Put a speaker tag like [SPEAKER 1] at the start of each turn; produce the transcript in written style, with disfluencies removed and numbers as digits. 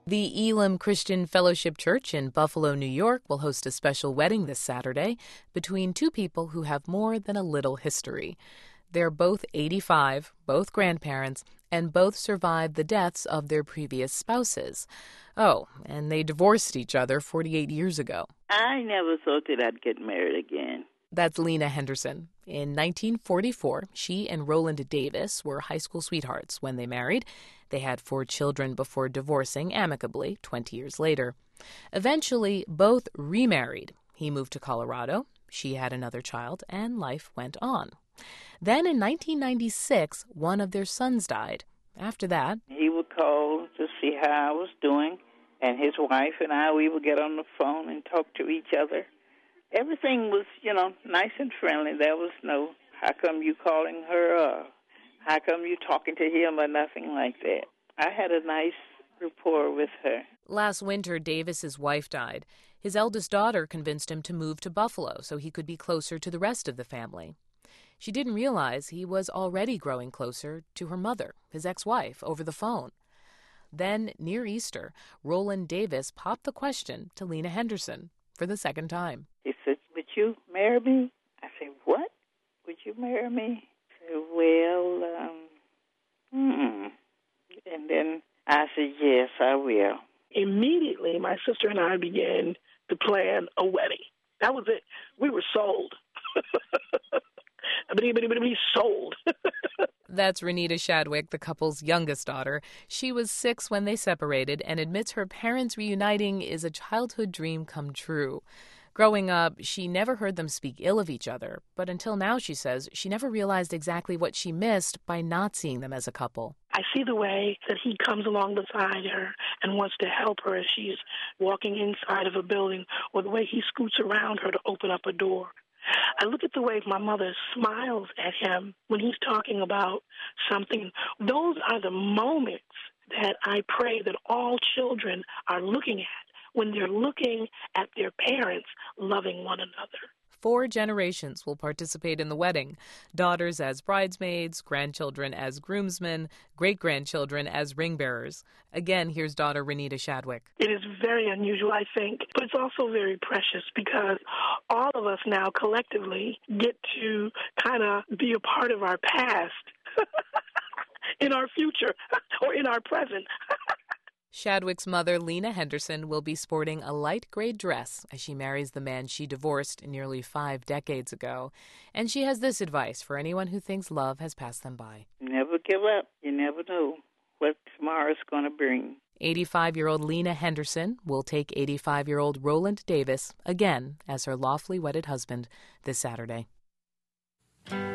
[SPEAKER 1] The Elam Christian Fellowship Church in Buffalo, New York will host a special wedding this Saturday between two people who have more than a little history. They're both 85, both grandparents, and both survived the deaths of their previous spouses. Oh, and they divorced each other 48 years ago.
[SPEAKER 2] I never thought that I'd get married again.
[SPEAKER 1] That's Lena Henderson. In 1944, she and Roland Davis were high school sweethearts when they married. They had 4 children before divorcing amicably 20 years later. Eventually, both remarried. He moved to Colorado, she had another child, and life went on. Then in 1996, one of their sons died. After that,
[SPEAKER 2] he would call to see how I was doing, and his wife and I, we would get on the phone and talk to each other. Everything was, nice and friendly. There was no, how come you calling her, or how come you talking to him, or nothing like that. I had a nice rapport with her.
[SPEAKER 1] Last winter, Davis's wife died. His eldest daughter convinced him to move to Buffalo so he could be closer to the rest of the family. She didn't realize he was already growing closer to her mother, his ex-wife, over the phone. Then, near Easter, Roland Davis popped the question to Lena Henderson for the second time.
[SPEAKER 2] He said, "Would you marry me?" I said, "What? Would you marry me?" He said, "Well, And then I said, "Yes, I will."
[SPEAKER 3] Immediately, my sister and I began to plan a wedding. That was it. We were sold. Sold.
[SPEAKER 1] That's Renita Shadwick, the couple's youngest daughter. She was 6 when they separated and admits her parents reuniting is a childhood dream come true. Growing up, she never heard them speak ill of each other, but until now, she says, she never realized exactly what she missed by not seeing them as a couple.
[SPEAKER 3] I see the way that he comes along beside her and wants to help her as she's walking inside of a building, or the way he scoots around her to open up a door. I look at the way my mother smiles at him when he's talking about something. Those are the moments that I pray that all children are looking at when they're looking at their parents loving one another.
[SPEAKER 1] 4 generations will participate in the wedding. Daughters as bridesmaids, grandchildren as groomsmen, great-grandchildren as ring bearers. Again, here's daughter Renita Shadwick.
[SPEAKER 3] It is very unusual, I think, but it's also very precious because all of us now collectively get to kind of be a part of our past in our future or in our present.
[SPEAKER 1] Shadwick's mother, Lena Henderson, will be sporting a light gray dress as she marries the man she divorced nearly 5 decades ago. And she has this advice for anyone who thinks love has passed them by.
[SPEAKER 2] Never give up. You never know what tomorrow's going to bring.
[SPEAKER 1] 85-year-old Lena Henderson will take 85-year-old Roland Davis again as her lawfully wedded husband this Saturday.